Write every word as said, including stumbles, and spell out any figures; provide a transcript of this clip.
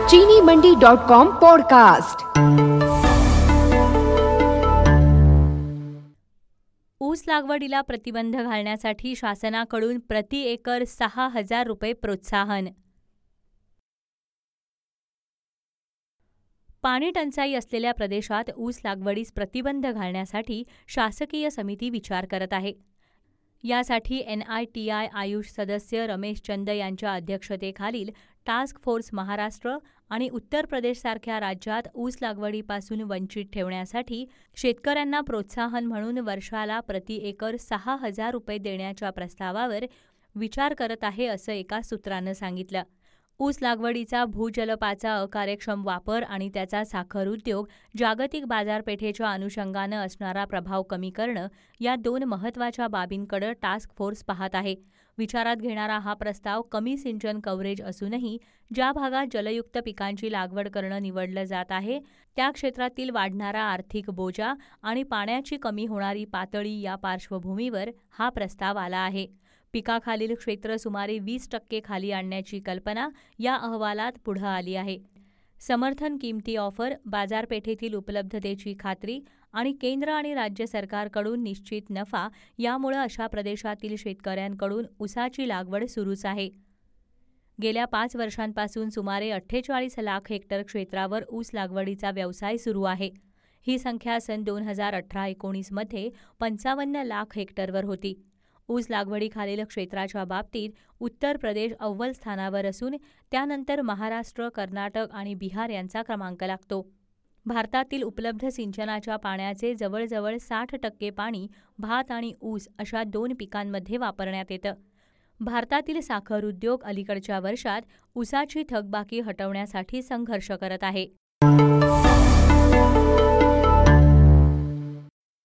चीनी मंडी dot com podcast. ऊस लागवडीला प्रतिबंध घालण्यासाठी शासनाकडून प्रति एकर सहा हजार रुपये प्रोत्साहन। पाणी टंचाई असलेल्या प्रदेशात ऊस लागवडीस प्रतिबंध घालण्यासाठी शासकीय समिती विचार करत आहे। यासाठी एन आय टी आय आयुष सदस्य रमेश चंद यांच्या अध्यक्षतेखालील टास्क फोर्स महाराष्ट्र आणि उत्तर प्रदेशसारख्या राज्यात ऊस लागवडीपासून वंचित ठेवण्यासाठी शेतकऱ्यांना प्रोत्साहन म्हणून वर्षाला प्रति एकर सहा हजार रुपये देण्याच्या प्रस्तावावर विचार करत आहे, असं एका सूत्रानं सांगितलं। ऊस लागवडीचा भूजलपाचा अकार्यक्षम वापर आणि त्याचा साखर उद्योग जागतिक बाजारपेठेच्या अनुषंगानं असणारा प्रभाव कमी करणं या दोन महत्त्वाच्या बाबींकडे टास्क फोर्स पाहत आहे। विचारात घेणारा हा प्रस्ताव कमी सिंचन कव्हरेज असूनही ज्या भागात जलयुक्त पिकांची लागवड करणं निवडलं जात आहे त्या क्षेत्रातील वाढणारा आर्थिक बोजा आणि पाण्याची कमी होणारी पातळी या पार्श्वभूमीवर हा प्रस्ताव आला आहे। पिकाखालील क्षेत्र सुमारे वीस टक्के खाली आणण्याची कल्पना या अहवालात पुढं आली आहे। समर्थन किमती ऑफर, बाजारपेठेतील उपलब्धतेची खात्री आणि केंद्र आणि राज्य सरकारकडून निश्चित नफा यामुळे अशा प्रदेशातील शेतकऱ्यांकडून ऊसाची लागवड सुरूच आहे। गेल्या पाच वर्षांपासून सुमारे अठ्ठेचाळीस लाख हेक्टर क्षेत्रावर ऊस लागवडीचा व्यवसाय सुरू आहे। ही संख्या सन दोन हजार अठरा एकोणीसमध्ये पंचावन्न लाख हेक्टरवर होती। ऊस लागवडीखालील क्षेत्राच्या बाबतीत उत्तर प्रदेश अव्वल स्थानावर असून त्यानंतर महाराष्ट्र, कर्नाटक आणि बिहार यांचा क्रमांक लागतो। भारतातील उपलब्ध सिंचनाच्या पाण्याचे जवळजवळ साठ टक्के पाणी भात आणि ऊस अशा दोन पिकांमध्ये वापरण्यात येतं। भारतातील साखर उद्योग अलीकडच्या वर्षात ऊसाची थकबाकी हटवण्यासाठी संघर्ष करत आहे।